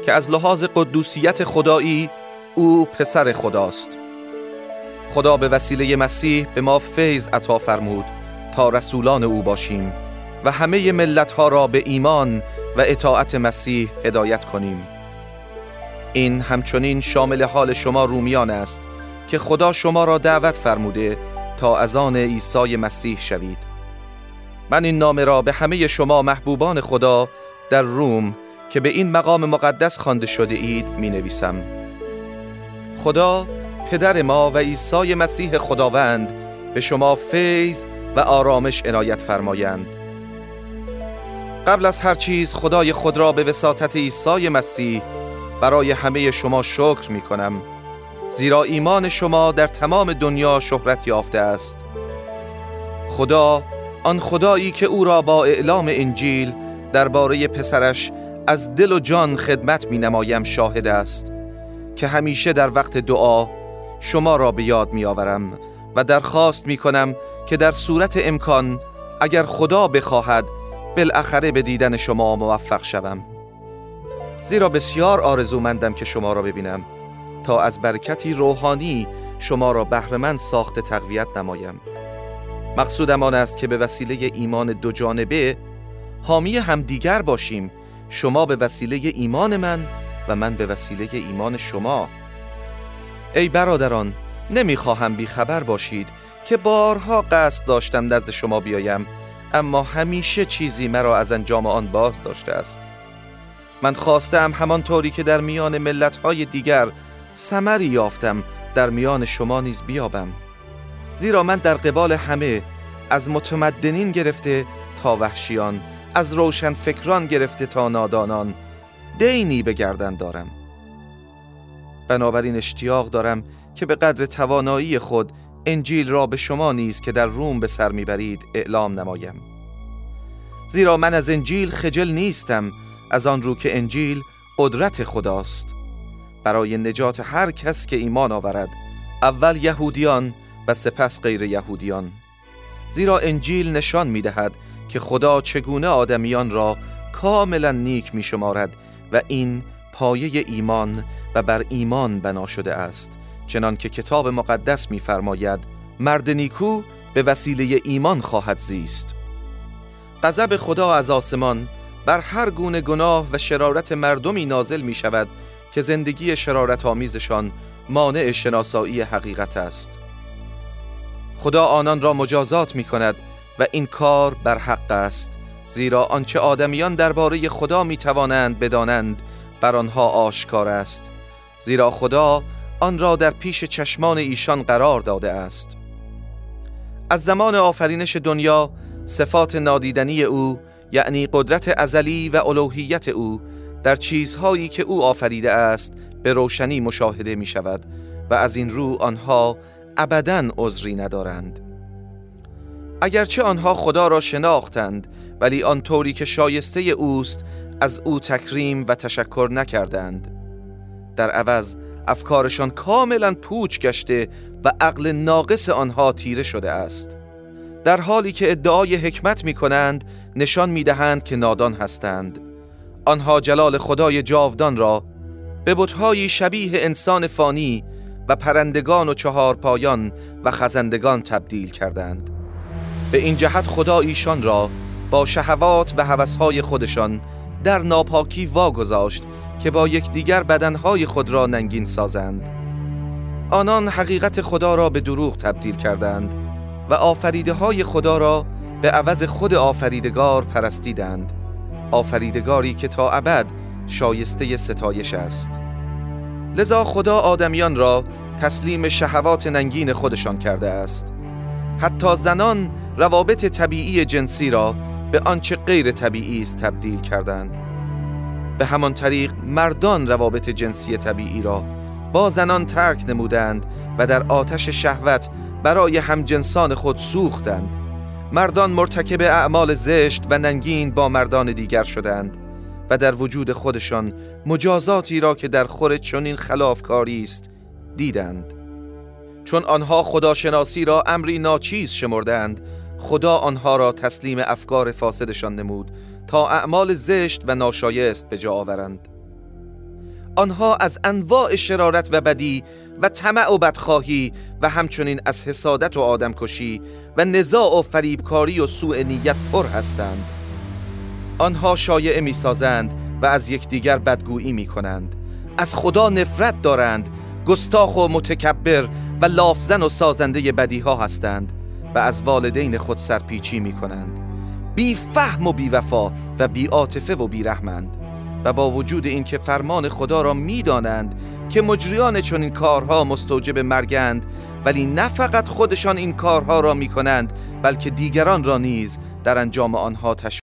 که از لحاظ قدوسیت خدایی او پسر خداست. خدا به وسیله مسیح به ما فیض عطا فرمود تا رسولان او باشیم و همه ملت‌ها را به ایمان و اطاعت مسیح هدایت کنیم. این همچنین شامل حال شما رومیان است که خدا شما را دعوت فرموده تا از آن عیسی مسیح شوید. من این نامه را به همه شما محبوبان خدا در روم که به این مقام مقدس خوانده شده اید می نویسم. خدا پدر ما و عیسی مسیح خداوند به شما فیض و آرامش عنایت فرمایند. قبل از هر چیز خدای خود را به وساطت عیسی مسیح برای همه شما شکر می کنم، زیرا ایمان شما در تمام دنیا شهرت یافته است. خدا، آن خدایی که او را با اعلام انجیل درباره پسرش از دل و جان خدمت می نمایم شاهد است که همیشه در وقت دعا شما را به یاد می آورم و درخواست می کنم که در صورت امکان اگر خدا بخواهد بالاخره به دیدن شما موفق شوم، زیرا بسیار آرزومندم که شما را ببینم تا از برکتی روحانی شما را بهره‌مند ساخته تقویت نمایم. مقصودم آن است که به وسیله ایمان دو جانبه حامی همدیگر باشیم، شما به وسیله ایمان من و من به وسیله ایمان شما. ای برادران، نمیخواهم بیخبر باشید که بارها قصد داشتم نزد شما بیایم، اما همیشه چیزی مرا از انجام آن باز داشته است. من خواستم همانطوری که در میان ملت‌های دیگر ثمری یافتم در میان شما نیز بیابم، زیرا من در قبال همه، از متمدنین گرفته تا وحشیان، از روشن فکران گرفته تا نادانان، دینی به گردن دارم. بنابراین اشتیاق دارم که به قدر توانایی خود انجیل را به شما نیز که در روم به سر میبرید اعلام نمایم. زیرا من از انجیل خجل نیستم، از آن رو که انجیل قدرت خداست برای نجات هر کس که ایمان آورد، اول یهودیان و سپس غیر یهودیان. زیرا انجیل نشان می‌دهد که خدا چگونه آدمیان را کاملا نیک می‌شمارد و این پایه ایمان و بر ایمان بنا شده است، چنان که کتاب مقدس می‌فرماید مرد نیکو به وسیله ایمان خواهد زیست. غضب خدا از آسمان بر هر گونه گناه و شرارت مردمی نازل می شود که زندگی شرارت آمیزشان مانع شناسایی حقیقت است. خدا آنان را مجازات می کند و این کار بر حق است، زیرا آنچه آدمیان درباره خدا می توانند بدانند بر آنها آشکار است، زیرا خدا آن را در پیش چشمان ایشان قرار داده است. از زمان آفرینش دنیا صفات نادیدنی او، یعنی قدرت ازلی و الوهیت او در چیزهایی که او آفریده است به روشنی مشاهده می شود و از این رو آنها ابداً عذری ندارند. اگرچه آنها خدا را شناختند، ولی آنطوری که شایسته اوست از او تکریم و تشکر نکردند. در عوض افکارشان کاملاً پوچ گشته و عقل ناقص آنها تیره شده است. در حالی که ادعای حکمت می کنند، نشان می دهند که نادان هستند. آنها جلال خدای جاودان را به بت‌هایی شبیه انسان فانی و پرندگان و چهارپایان و خزندگان تبدیل کردند. به این جهت خدا ایشان را با شهوات و هوس‌های خودشان در ناپاکی واگذاشت که با یکدیگر بدنهای خود را ننگین سازند. آنان حقیقت خدا را به دروغ تبدیل کردند و آفریده های خدا را به عوض خود آفریدگار پرستیدند، آفریدگاری که تا ابد شایسته ستایش است. لذا خدا آدمیان را تسلیم شهوات ننگین خودشان کرده است. حتی زنان روابط طبیعی جنسی را به آنچه غیر طبیعی است تبدیل کردند. به همان طریق مردان روابط جنسی طبیعی را با زنان ترک نمودند و در آتش شهوت برای همجنسان خود سوختند. مردان مرتکب اعمال زشت و ننگین با مردان دیگر شدند و در وجود خودشان مجازاتی را که در خور چنین خلافکاری است دیدند. چون آنها خداشناسی را امری ناچیز شمردند، خدا آنها را تسلیم افکار فاسدشان نمود تا اعمال زشت و ناشایست به جا آورند. آنها از انواع شرارت و بدی و طمع و بدخواهی و همچنین از حسادت و آدمکشی و نزاع و فریبکاری و سوء نیت پر هستند. آنها شایعه می سازند و از یکدیگر بدگویی می کنند. از خدا نفرت دارند، گستاخ و متکبر و لافزن و سازنده بدیها هستند و از والدین خود سرپیچی می کنند. بی فهم و بی وفا و بی عاطفه و بی رحمند و با وجود این که فرمان خدا را می دانند که مجریان چنین کارها مستوجب مرگند، ولی نه فقط خودشان این کارها را می کنند بلکه دیگران را نیز در انجام آنها تشویق